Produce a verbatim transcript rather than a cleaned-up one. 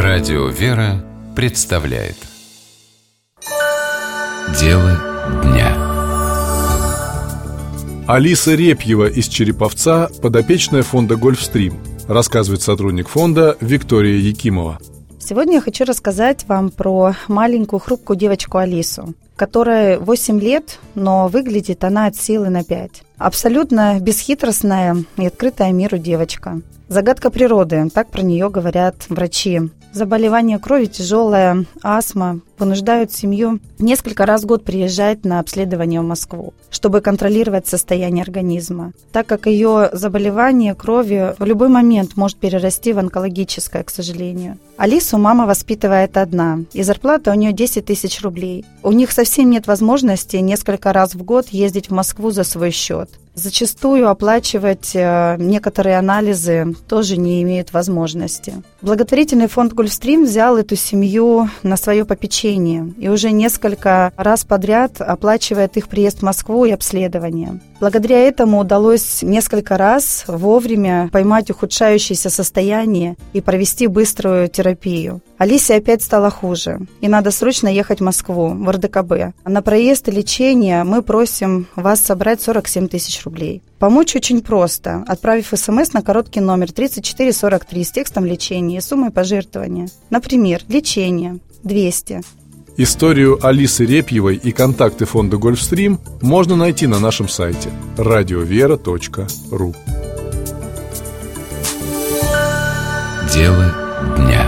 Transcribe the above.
Радио «Вера» представляет «Дело дня». Алиса Репьева из Череповца, подопечная фонда «Гольфстрим», рассказывает сотрудник фонда Виктория Якимова. Сегодня я хочу рассказать вам про маленькую хрупкую девочку Алису, которой восемь лет, но выглядит она от силы на пять. Абсолютно бесхитростная и открытая миру девочка. Загадка природы, так про нее говорят врачи. Заболевание крови тяжелое, астма вынуждают семью несколько раз в год приезжать на обследование в Москву, чтобы контролировать состояние организма, так как ее заболевание крови в любой момент может перерасти в онкологическое, к сожалению. Алису мама воспитывает одна, и зарплата у нее десять тысяч рублей. У них совсем нет возможности несколько раз в год ездить в Москву за свой счет. Зачастую оплачивать э, некоторые анализы тоже не имеют возможности. Благотворительный фонд «Гольфстрим» взял эту семью на свое попечение и уже несколько раз подряд оплачивает их приезд в Москву и обследование. Благодаря этому удалось несколько раз вовремя поймать ухудшающееся состояние и провести быструю терапию. Алисе опять стало хуже, и надо срочно ехать в Москву, в эр дэ ка бэ. На проезд и лечение мы просим вас собрать сорок семь тысяч рублей. Помочь очень просто, отправив смс на короткий номер тридцать четыре сорок три с текстом лечения и суммой пожертвования. Например, лечение двести. Историю Алисы Репьевой и контакты фонда «Гольфстрим» можно найти на нашем сайте радиовера точка ру. Дело дня.